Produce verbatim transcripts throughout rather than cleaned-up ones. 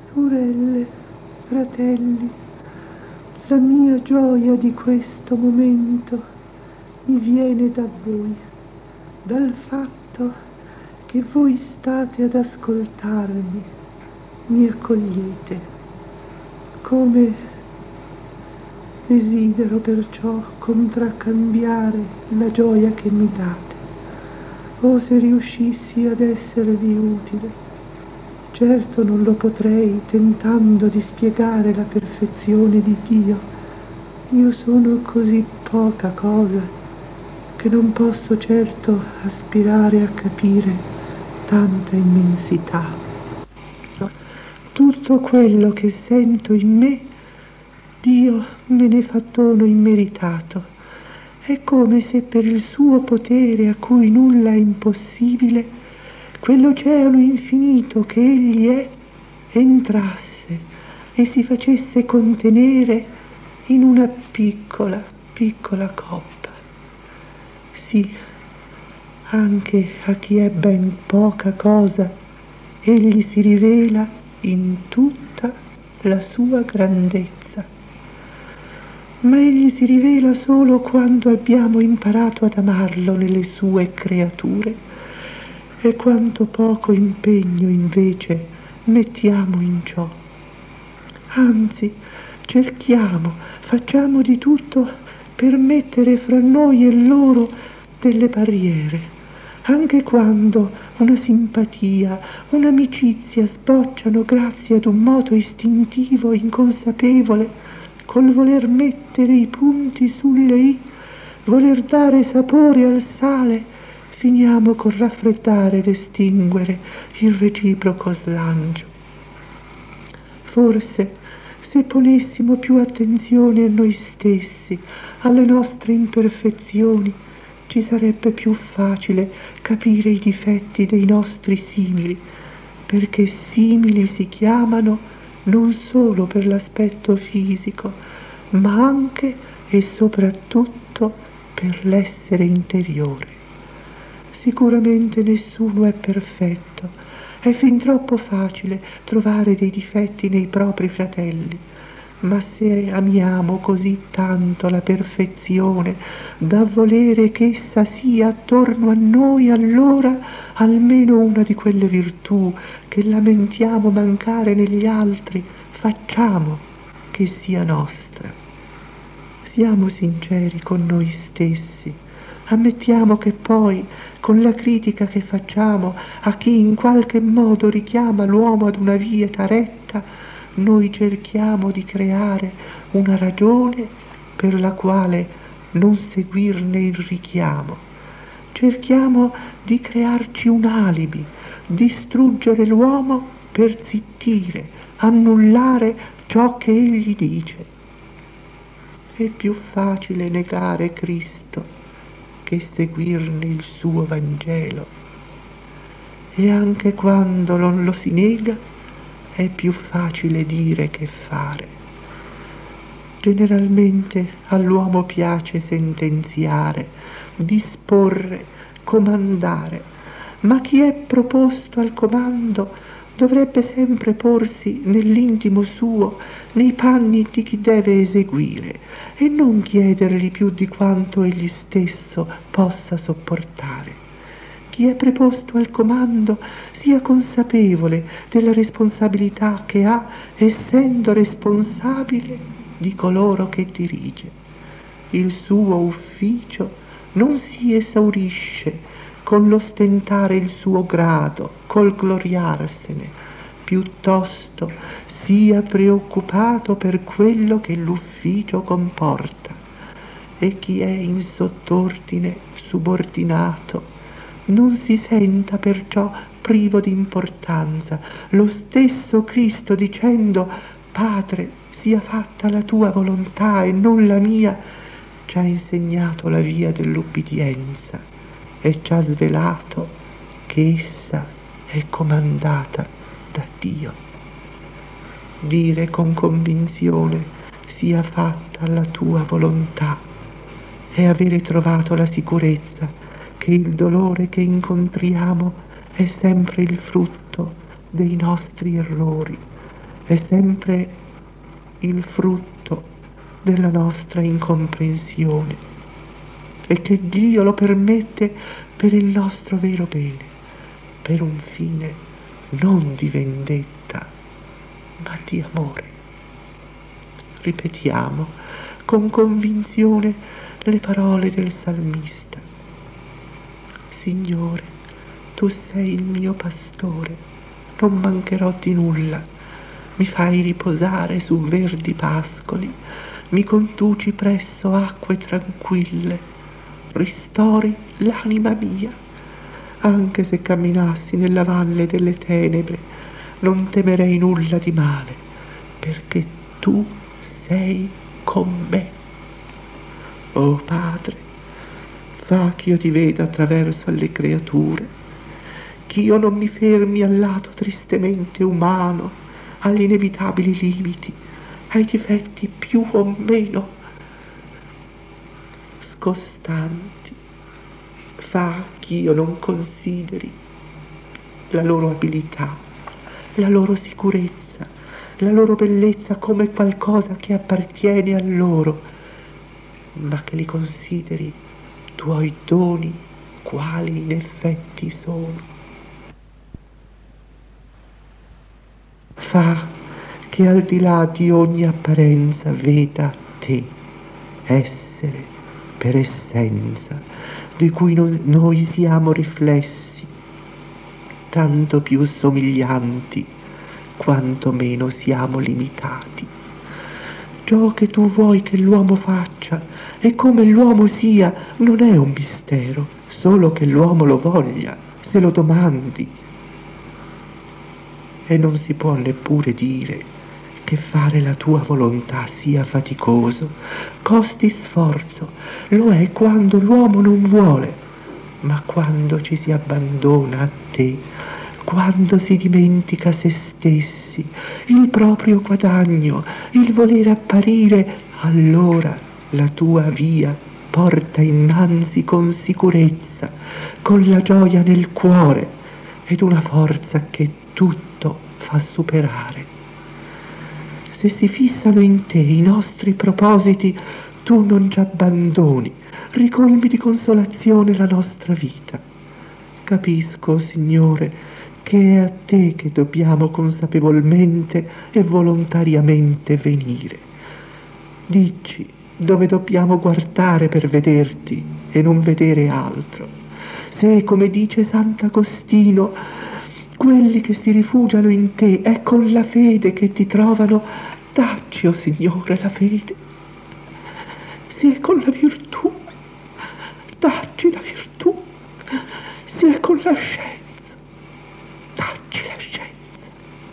Sorelle, fratelli, la mia gioia di questo momento mi viene da voi, dal fatto che voi state ad ascoltarmi, mi accogliete. Come desidero perciò contraccambiare la gioia che mi date. Oh, se riuscissi ad esservi utile. Certo non lo potrei tentando di spiegare la perfezione di Dio. Io sono così poca cosa che non posso certo aspirare a capire tanta immensità. Tutto quello che sento in me, Dio me ne fa dono immeritato. È come se per il suo potere a cui nulla è impossibile, quell'oceano infinito che egli è, entrasse e si facesse contenere in una piccola, piccola coppa. Sì, anche a chi è ben poca cosa, egli si rivela in tutta la sua grandezza. Ma egli si rivela solo quando abbiamo imparato ad amarlo nelle sue creature. E quanto poco impegno invece mettiamo in ciò. Anzi, cerchiamo, facciamo di tutto per mettere fra noi e loro delle barriere, anche quando una simpatia, un'amicizia sbocciano grazie ad un moto istintivo, inconsapevole, col voler mettere i punti sulle i, voler dare sapore al sale, finiamo col raffreddare ed estinguere il reciproco slancio. Forse, se ponessimo più attenzione a noi stessi, alle nostre imperfezioni, ci sarebbe più facile capire i difetti dei nostri simili, perché simili si chiamano non solo per l'aspetto fisico, ma anche e soprattutto per l'essere interiore. Sicuramente nessuno è perfetto, è fin troppo facile trovare dei difetti nei propri fratelli, ma se amiamo così tanto la perfezione da volere che essa sia attorno a noi, allora almeno una di quelle virtù che lamentiamo mancare negli altri, facciamo che sia nostra. Siamo sinceri con noi stessi. Ammettiamo che poi, con la critica che facciamo a chi in qualche modo richiama l'uomo ad una vieta retta, noi cerchiamo di creare una ragione per la quale non seguirne il richiamo. Cerchiamo di crearci un alibi, distruggere l'uomo per zittire, annullare ciò che egli dice. È più facile negare Cristo che seguirne il suo Vangelo. E anche quando non lo si nega, è più facile dire che fare. Generalmente all'uomo piace sentenziare, disporre, comandare, ma chi è proposto al comando dovrebbe sempre porsi nell'intimo suo, nei panni di chi deve eseguire, e non chiedergli più di quanto egli stesso possa sopportare. Chi è preposto al comando sia consapevole della responsabilità che ha, essendo responsabile di coloro che dirige. Il suo ufficio non si esaurisce con l'ostentare il suo grado, col gloriarsene, piuttosto sia preoccupato per quello che l'ufficio comporta. E chi è in sottordine, subordinato, non si senta perciò privo di importanza. Lo stesso Cristo, dicendo «Padre, sia fatta la tua volontà e non la mia», ci ha insegnato la via dell'ubbidienza e ci ha svelato che essa è comandata da Dio. Dire con convinzione «sia fatta la tua volontà» è avere trovato la sicurezza che il dolore che incontriamo è sempre il frutto dei nostri errori, è sempre il frutto della nostra incomprensione e che Dio lo permette per il nostro vero bene, per un fine non di vendetta, ma di amore. Ripetiamo con convinzione le parole del salmista: Signore, tu sei il mio pastore, non mancherò di nulla, mi fai riposare su verdi pascoli, mi conduci presso acque tranquille, ristori l'anima mia. Anche se camminassi nella valle delle tenebre, non temerei nulla di male, perché tu sei con me. Oh Padre, fa che io ti veda attraverso alle creature, che io non mi fermi al lato tristemente umano, agli inevitabili limiti, ai difetti più o meno scostanti. Fa che io non consideri la loro abilità, la loro sicurezza, la loro bellezza come qualcosa che appartiene a loro, ma che li consideri tuoi doni quali in effetti sono. Fa che al di là di ogni apparenza veda te, essere per essenza, di cui no- noi siamo riflessi, tanto più somiglianti quanto meno siamo limitati. Ciò che tu vuoi che l'uomo faccia e come l'uomo sia non è un mistero, solo che l'uomo lo voglia, se lo domandi. E non si può neppure dire che fare la tua volontà sia faticoso, costi sforzo, lo è quando l'uomo non vuole, ma quando ci si abbandona a te, quando si dimentica se stessi, il proprio guadagno, il voler apparire, allora la tua via porta innanzi con sicurezza, con la gioia nel cuore ed una forza che tutto fa superare. Se si fissano in te i nostri propositi, tu non ci abbandoni, ricolmi di consolazione la nostra vita. Capisco, Signore, che è a te che dobbiamo consapevolmente e volontariamente venire. Dici dove dobbiamo guardare per vederti e non vedere altro. Se, come dice Sant'Agostino, quelli che si rifugiano in te è con la fede che ti trovano, dacci, o oh Signore, la fede. Se è con la virtù, dacci la virtù. Se è con la scienza, dacci la scienza.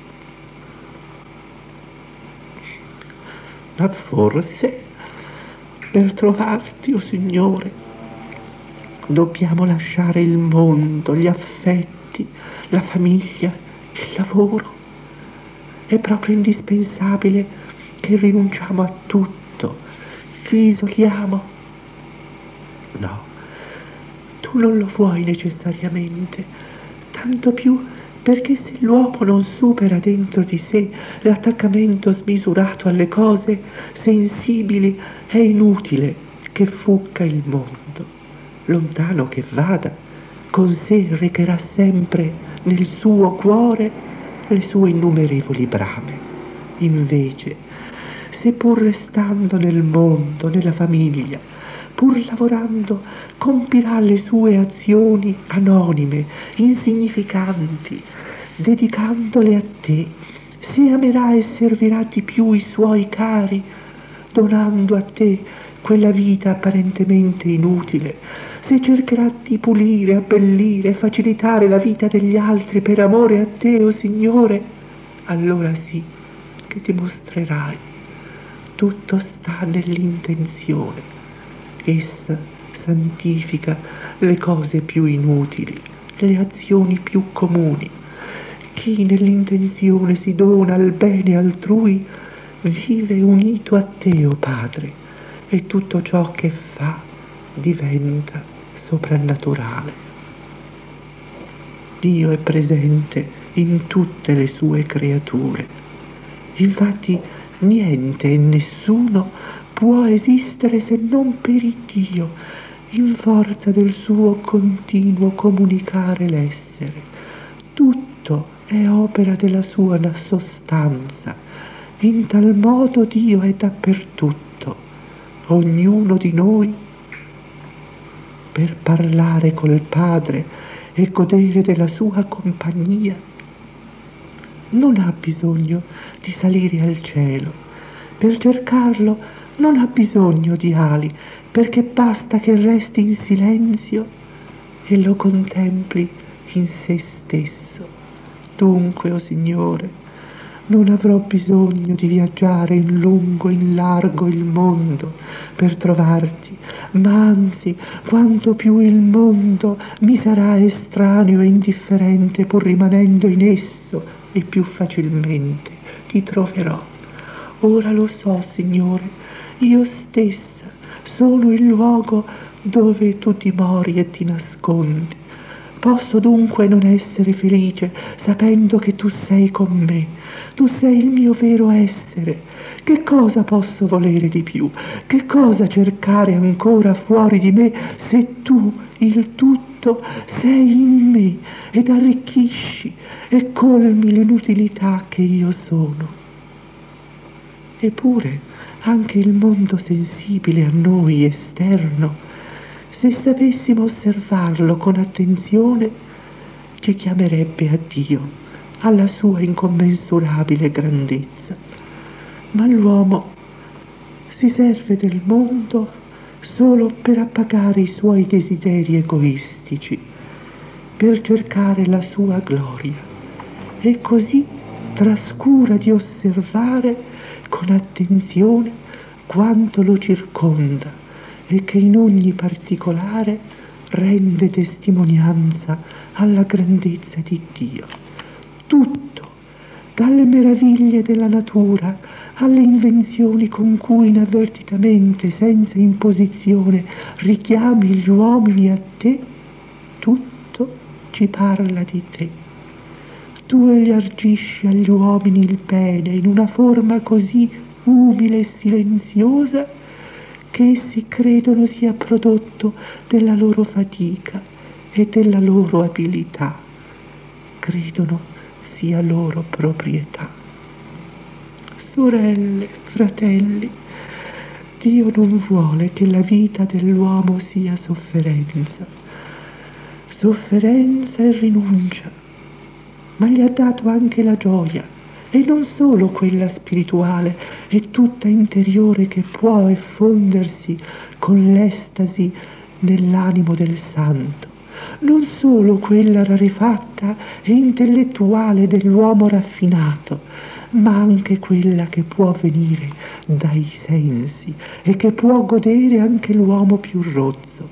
Ma forse per trovarti, o oh Signore, dobbiamo lasciare il mondo, gli affetti, la famiglia, il lavoro. È proprio indispensabile che rinunciamo a tutto, ci isoliamo. No, tu non lo vuoi necessariamente, tanto più perché se l'uomo non supera dentro di sé l'attaccamento smisurato alle cose sensibili, è inutile che fucca il mondo. Lontano che vada, con sé recherà sempre nel suo cuore le sue innumerevoli brame. Invece, se pur restando nel mondo, nella famiglia, pur lavorando, compirà le sue azioni anonime, insignificanti, dedicandole a te, se amerà e servirà di più i suoi cari, donando a te quella vita apparentemente inutile, se cercherà di pulire, abbellire, facilitare la vita degli altri per amore a te, o oh Signore, allora sì che dimostrerai. Tutto sta nell'intenzione. Essa santifica le cose più inutili, le azioni più comuni. Chi nell'intenzione si dona al bene altrui vive unito a te, o oh Padre, e tutto ciò che fa diventa soprannaturale. Dio è presente in tutte le sue creature Infatti niente e nessuno può esistere se non per Dio, in forza del suo continuo comunicare l'essere. Tutto è opera della sua sostanza. In tal modo Dio è dappertutto. Ognuno di noi, per parlare col Padre e godere della sua compagnia, non ha bisogno di salire al cielo. Per cercarlo non ha bisogno di ali, perché basta che resti in silenzio e lo contempli in se stesso. Dunque, o Signore, non avrò bisogno di viaggiare in lungo e in largo il mondo per trovarti, ma anzi, quanto più il mondo mi sarà estraneo e indifferente, pur rimanendo in esso, e più facilmente ti troverò. Ora lo so, Signore, io stessa sono il luogo dove tu dimori e ti nascondi. Posso dunque non essere felice sapendo che tu sei con me, tu sei il mio vero essere. Che cosa posso volere di più? Che cosa cercare ancora fuori di me se tu, il tutto, sei in me ed arricchisci e colmi l'inutilità che io sono? Eppure anche il mondo sensibile a noi esterno, se sapessimo osservarlo con attenzione, ci chiamerebbe a Dio, alla sua incommensurabile grandezza. Ma l'uomo si serve del mondo solo per appagare i suoi desideri egoistici, per cercare la sua gloria, e così trascura di osservare con attenzione quanto lo circonda e che in ogni particolare rende testimonianza alla grandezza di Dio. Tutto, dalle meraviglie della natura alle invenzioni con cui inavvertitamente, senza imposizione, richiami gli uomini a te, tutto ci parla di te. Tu elargisci agli uomini il bene in una forma così umile e silenziosa che essi credono sia prodotto della loro fatica e della loro abilità, credono sia loro proprietà. Sorelle, fratelli, Dio non vuole che la vita dell'uomo sia sofferenza, sofferenza e rinuncia, ma gli ha dato anche la gioia, e non solo quella spirituale e tutta interiore che può effondersi con l'estasi nell'animo del santo, non solo quella rarefatta e intellettuale dell'uomo raffinato, ma anche quella che può venire dai sensi e che può godere anche l'uomo più rozzo.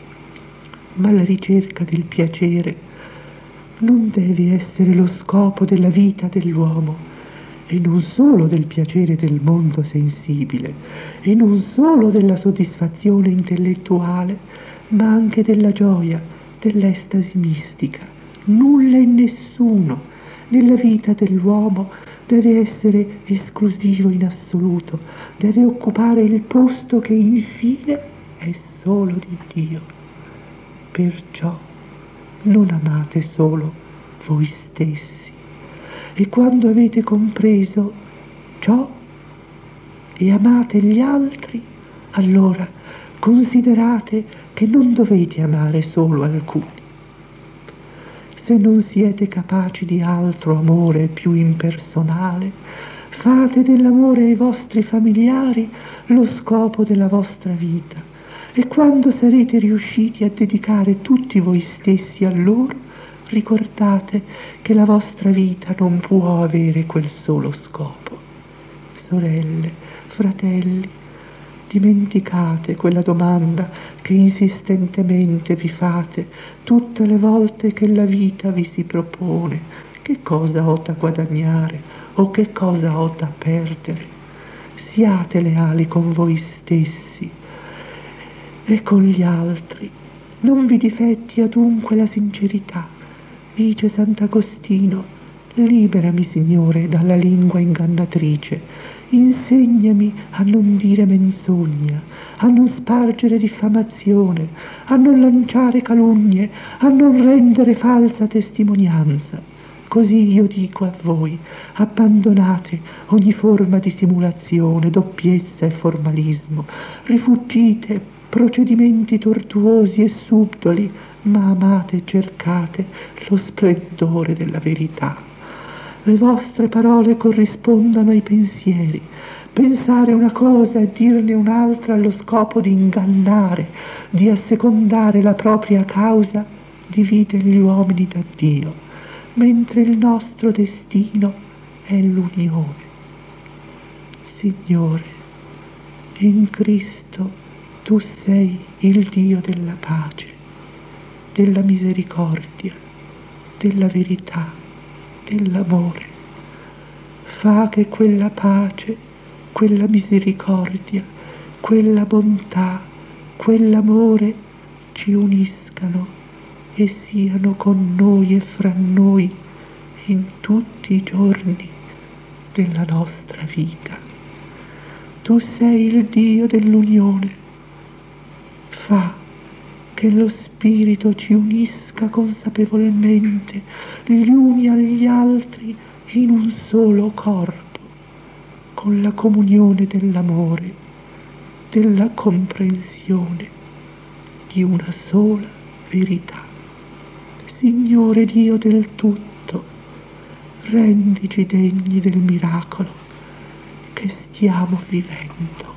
Ma la ricerca del piacere non deve essere lo scopo della vita dell'uomo, e non solo del piacere del mondo sensibile, e non solo della soddisfazione intellettuale, ma anche della gioia, dell'estasi mistica. Nulla e nessuno nella vita dell'uomo deve essere esclusivo in assoluto, deve occupare il posto che infine è solo di Dio. Perciò non amate solo voi stessi, e quando avete compreso ciò e amate gli altri, allora considerate che non dovete amare solo alcuni. Se non siete capaci di altro amore più impersonale, fate dell'amore ai vostri familiari lo scopo della vostra vita, e quando sarete riusciti a dedicare tutti voi stessi a loro, ricordate che la vostra vita non può avere quel solo scopo. Sorelle, fratelli, dimenticate quella domanda che insistentemente vi fate tutte le volte che la vita vi si propone: che cosa ho da guadagnare o che cosa ho da perdere? Siate leali con voi stessi e con gli altri. Non vi difetti adunque la sincerità. Dice Sant'Agostino: Liberami, Signore, dalla lingua ingannatrice. Insegnami a non dire menzogna, a non spargere diffamazione, a non lanciare calunnie, a non rendere falsa testimonianza. Così io dico a voi, abbandonate ogni forma di simulazione, doppiezza e formalismo, rifuggite procedimenti tortuosi e subdoli, ma amate e cercate lo splendore della verità. Le vostre parole corrispondano ai pensieri. Pensare una cosa e dirne un'altra allo scopo di ingannare, di assecondare la propria causa, divide gli uomini da Dio, mentre il nostro destino è l'unione. Signore, in Cristo tu sei il Dio della pace, della misericordia, della verità, dell'amore. Fa che quella pace, quella misericordia, quella bontà, quell'amore ci uniscano e siano con noi e fra noi in tutti i giorni della nostra vita. Tu sei il Dio dell'unione. Fa che lo Spirito ci unisca consapevolmente gli uni agli altri in un solo corpo, con la comunione dell'amore, della comprensione di una sola verità. Signore Dio del tutto, rendici degni del miracolo che stiamo vivendo.